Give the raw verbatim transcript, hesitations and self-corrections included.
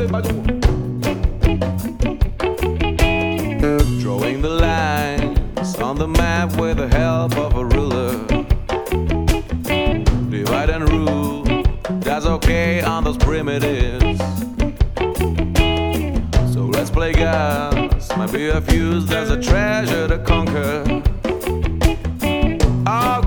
Drawing the lines on the map with the help of a ruler. Divide and rule, that's okay on those primitives. So let's play gas, might be a fuse, there's a treasure to conquer. Oh,